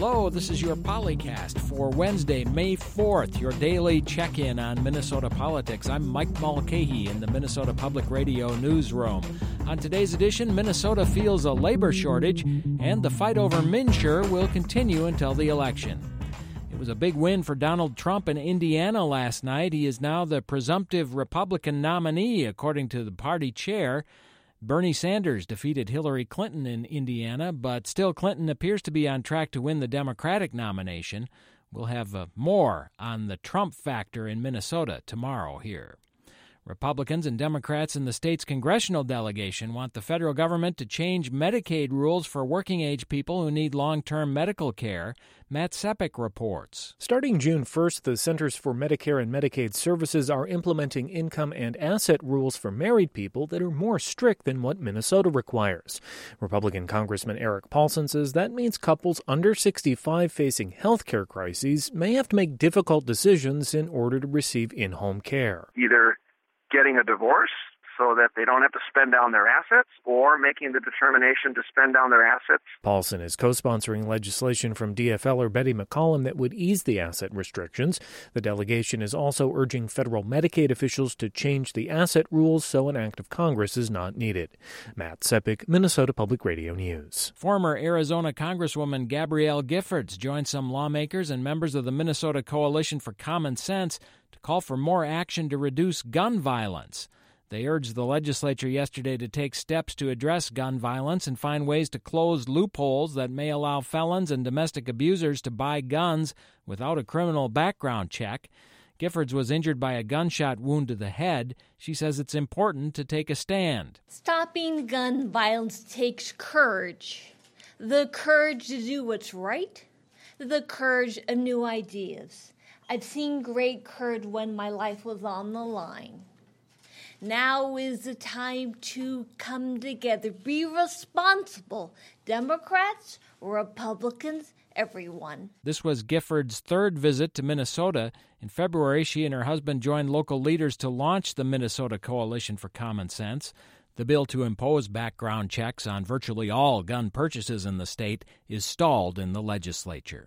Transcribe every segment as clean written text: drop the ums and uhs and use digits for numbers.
Hello, this is your Polycast for Wednesday, May 4th, your daily check-in on Minnesota politics. I'm Mike Mulcahy in the Minnesota Public Radio newsroom. On today's edition, Minnesota feels a labor shortage, and the fight over MNsure will continue until the election. It was a big win for Donald Trump in Indiana last night. He is now the presumptive Republican nominee, according to the party chair. Bernie Sanders defeated Hillary Clinton in Indiana, but still Clinton appears to be on track to win the Democratic nomination. We'll have more on the Trump factor in Minnesota tomorrow here. Republicans and Democrats in the state's congressional delegation want the federal government to change Medicaid rules for working-age people who need long-term medical care. Matt Sepik reports. Starting June 1st, the Centers for Medicare and Medicaid Services are implementing income and asset rules for married people that are more strict than what Minnesota requires. Republican Congressman Erik Paulsen says that means couples under 65 facing health care crises may have to make difficult decisions in order to receive in-home care. Either getting a divorce so that they don't have to spend down their assets, or making the determination to spend down their assets. Paulsen is co-sponsoring legislation from DFLer Betty McCollum that would ease the asset restrictions. The delegation is also urging federal Medicaid officials to change the asset rules so an act of Congress is not needed. Matt Sepik, Minnesota Public Radio News. Former Arizona Congresswoman Gabrielle Giffords joined some lawmakers and members of the Minnesota Coalition for Common Sense to call for more action to reduce gun violence. They urged the legislature yesterday to take steps to address gun violence and find ways to close loopholes that may allow felons and domestic abusers to buy guns without a criminal background check. Giffords was injured by a gunshot wound to the head. She says it's important to take a stand. Stopping gun violence takes courage. The courage to do what's right, the courage of new ideas. I've seen great courage when my life was on the line. Now is the time to come together. Be responsible. Democrats, Republicans, everyone. This was Giffords' third visit to Minnesota. In February, she and her husband joined local leaders to launch the Minnesota Coalition for Common Sense. The bill to impose background checks on virtually all gun purchases in the state is stalled in the legislature.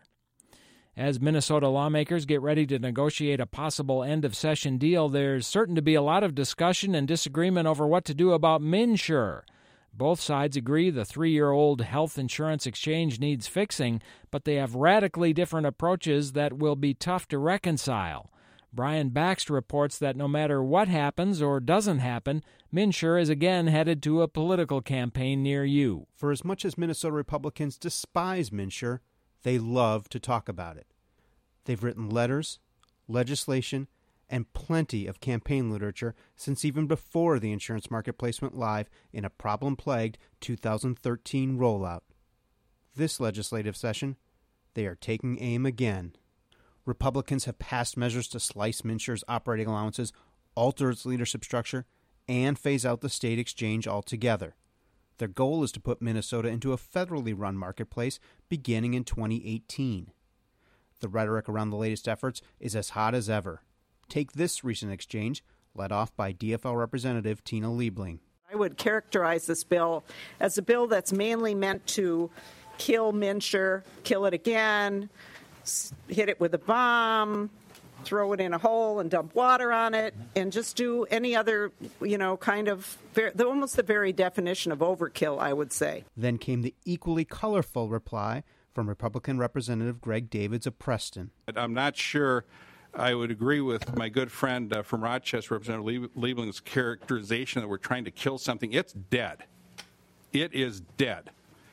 As Minnesota lawmakers get ready to negotiate a possible end-of-session deal, there's certain to be a lot of discussion and disagreement over what to do about MNsure. Both sides agree the 3-year-old health insurance exchange needs fixing, but they have radically different approaches that will be tough to reconcile. Brian Baxt reports that no matter what happens or doesn't happen, MNsure is again headed to a political campaign near you. For as much as Minnesota Republicans despise MNsure, they love to talk about it. They've written letters, legislation, and plenty of campaign literature since even before the insurance marketplace went live in a problem-plagued 2013 rollout. This legislative session, they are taking aim again. Republicans have passed measures to slice MNsure's operating allowances, alter its leadership structure, and phase out the state exchange altogether. Their goal is to put Minnesota into a federally run marketplace beginning in 2018. The rhetoric around the latest efforts is as hot as ever. Take this recent exchange, led off by DFL Representative Tina Liebling. I would characterize this bill as a bill that's mainly meant to kill MNsure, kill it again, hit it with a bomb, throw it in a hole and dump water on it, and just do any other, kind of, almost the very definition of overkill, I would say. Then came the equally colorful reply from Republican Representative Greg Davids of Preston. I'm not sure I would agree with my good friend from Rochester, Representative Liebling's characterization that we're trying to kill something. It's dead. It is dead.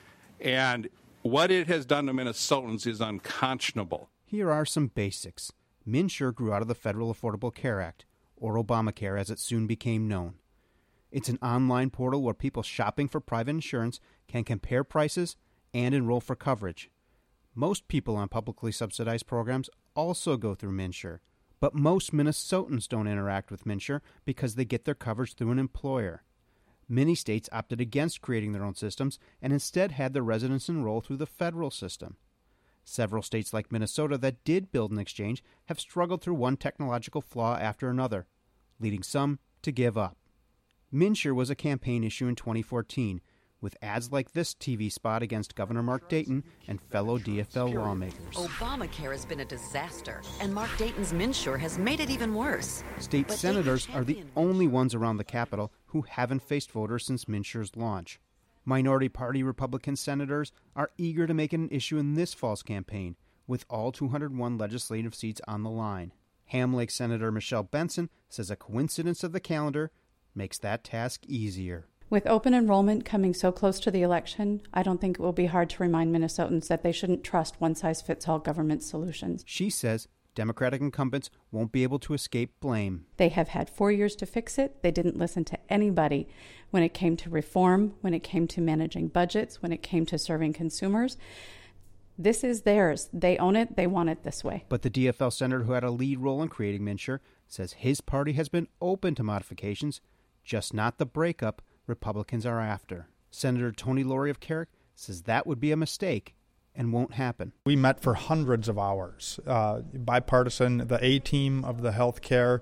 And what it has done to Minnesotans is unconscionable. Here are some basics. MNsure grew out of the Federal Affordable Care Act, or Obamacare as it soon became known. It's an online portal where people shopping for private insurance can compare prices and enroll for coverage. Most people on publicly subsidized programs also go through MNsure, but most Minnesotans don't interact with MNsure because they get their coverage through an employer. Many states opted against creating their own systems and instead had their residents enroll through the federal system. Several states like Minnesota that did build an exchange have struggled through one technological flaw after another, leading some to give up. MNsure was a campaign issue in 2014 with ads like this TV spot against Governor Mark Dayton and fellow DFL lawmakers. Obamacare has been a disaster, and Mark Dayton's MNsure has made it even worse. State senators are the only ones around the Capitol who haven't faced voters since MNsure's launch. Minority Party Republican senators are eager to make it an issue in this fall's campaign, with all 201 legislative seats on the line. Ham Lake Senator Michelle Benson says a coincidence of the calendar makes that task easier. With open enrollment coming so close to the election, I don't think it will be hard to remind Minnesotans that they shouldn't trust one-size-fits-all government solutions. She says Democratic incumbents won't be able to escape blame. They have had 4 years to fix it. They didn't listen to anybody when it came to reform, when it came to managing budgets, when it came to serving consumers. This is theirs. They own it. They want it this way. But the DFL senator who had a lead role in creating MNsure says his party has been open to modifications, just not the breakup Republicans are after. Senator Tony Laurie of Carrick says that would be a mistake and won't happen. We met for hundreds of hours, bipartisan, the A-team of the healthcare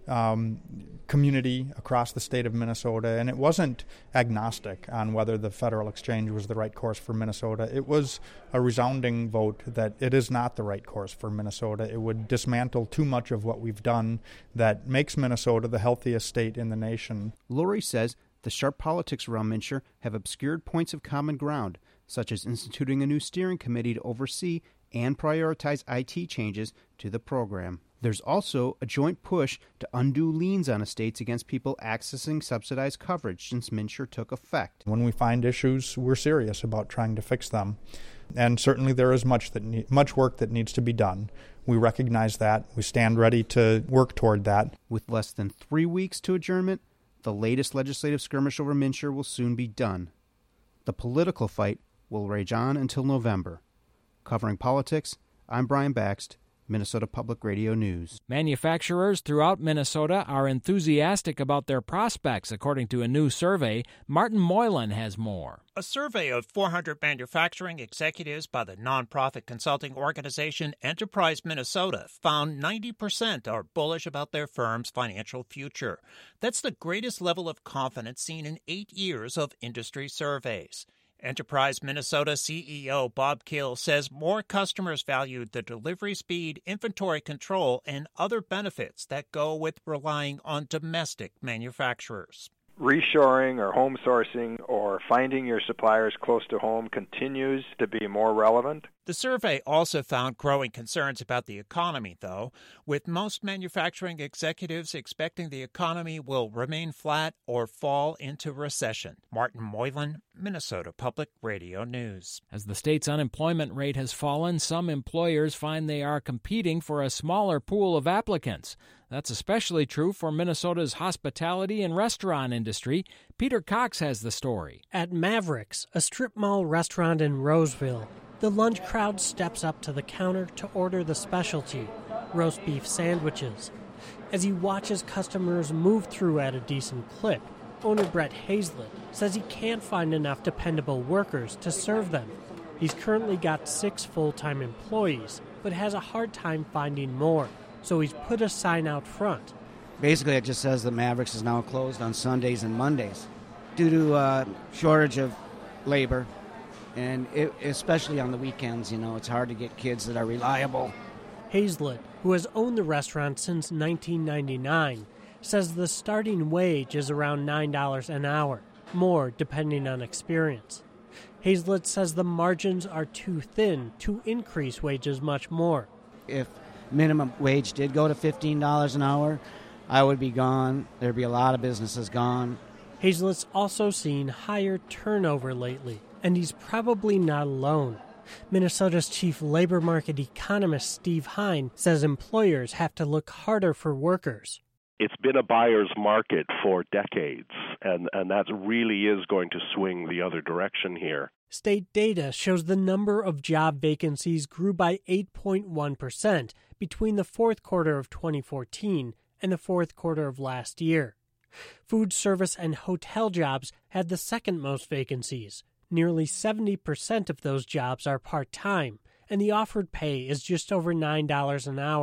community across the state of Minnesota, and it wasn't agnostic on whether the federal exchange was the right course for Minnesota. It was a resounding vote that it is not the right course for Minnesota. It would dismantle too much of what we've done that makes Minnesota the healthiest state in the nation. Laurie says the sharp politics around MNsure have obscured points of common ground, such as instituting a new steering committee to oversee and prioritize IT changes to the program. There's also a joint push to undo liens on estates against people accessing subsidized coverage since MNsure took effect. When we find issues, we're serious about trying to fix them. And certainly there is much work that needs to be done. We recognize that. We stand ready to work toward that. With less than 3 weeks to adjournment, the latest legislative skirmish over MNsure will soon be done. The political fight will rage on until November. Covering politics, I'm Brian Baxt, Minnesota Public Radio News. Manufacturers throughout Minnesota are enthusiastic about their prospects, according to a new survey. Martin Moylan has more. A survey of 400 manufacturing executives by the nonprofit consulting organization Enterprise Minnesota found 90% are bullish about their firm's financial future. That's the greatest level of confidence seen in 8 years of industry surveys. Enterprise Minnesota CEO Bob Kill says more customers valued the delivery speed, inventory control, and other benefits that go with relying on domestic manufacturers. Reshoring or home sourcing or finding your suppliers close to home continues to be more relevant. The survey also found growing concerns about the economy, though, with most manufacturing executives expecting the economy will remain flat or fall into recession. Martin Moylan, Minnesota Public Radio News. As the state's unemployment rate has fallen, some employers find they are competing for a smaller pool of applicants. That's especially true for Minnesota's hospitality and restaurant industry. Peter Cox has the story. At Mavericks, a strip mall restaurant in Roseville, the lunch crowd steps up to the counter to order the specialty, roast beef sandwiches. As he watches customers move through at a decent clip, owner Brett Hazlett says he can't find enough dependable workers to serve them. He's currently got 6 full-time employees, but has a hard time finding more. So he's put a sign out front. Basically, it just says that Mavericks is now closed on Sundays and Mondays due to shortage of labor, and especially on the weekends. You know, it's hard to get kids that are reliable. Hazlett, who has owned the restaurant since 1999, says the starting wage is around $9 an hour, more depending on experience. Hazlett says the margins are too thin to increase wages much more. If minimum wage did go to $15 an hour, I would be gone. There'd be a lot of businesses gone. Hazlett's also seen higher turnover lately, and he's probably not alone. Minnesota's chief labor market economist Steve Hine says employers have to look harder for workers. It's been a buyer's market for decades, and that really is going to swing the other direction here. State data shows the number of job vacancies grew by 8.1% between the fourth quarter of 2014 and the fourth quarter of last year. Food service and hotel jobs had the second most vacancies. Nearly 70% of those jobs are part-time, and the offered pay is just over $9 an hour.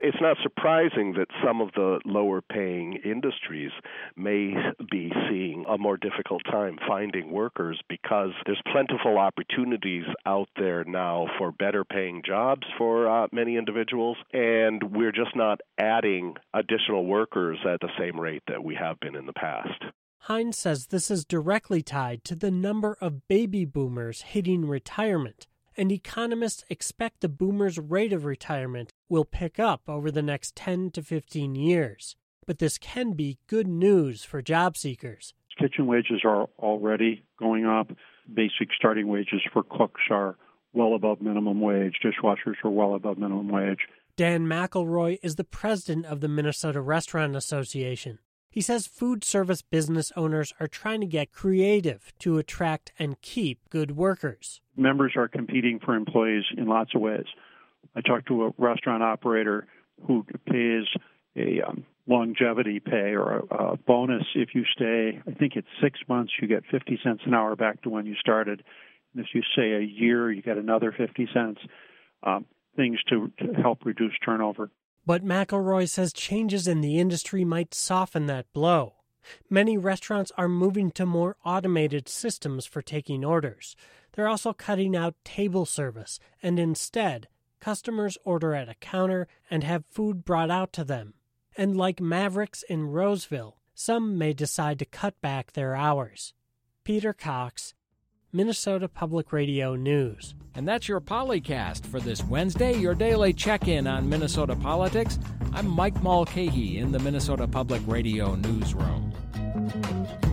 It's not surprising that some of the lower-paying industries may be seeing a more difficult time finding workers because there's plentiful opportunities out there now for better-paying jobs for many individuals, and we're just not adding additional workers at the same rate that we have been in the past. Hines says this is directly tied to the number of baby boomers hitting retirement, and economists expect the boomers' rate of retirement will pick up over the next 10 to 15 years. But this can be good news for job seekers. Kitchen wages are already going up. Basic starting wages for cooks are well above minimum wage. Dishwashers are well above minimum wage. Dan McElroy is the president of the Minnesota Restaurant Association. He says food service business owners are trying to get creative to attract and keep good workers. Members are competing for employees in lots of ways. I talked to a restaurant operator who pays a longevity pay or a bonus if you stay. I think it's 6 months, you get 50 cents an hour back to when you started. And if you stay a year, you get another 50 cents, things to help reduce turnover. But McElroy says changes in the industry might soften that blow. Many restaurants are moving to more automated systems for taking orders. They're also cutting out table service, and instead, customers order at a counter and have food brought out to them. And like Mavericks in Roseville, some may decide to cut back their hours. Peter Cox, Minnesota Public Radio News. And that's your Polycast for this Wednesday, your daily check-in on Minnesota politics. I'm Mike Mulcahy in the Minnesota Public Radio Newsroom.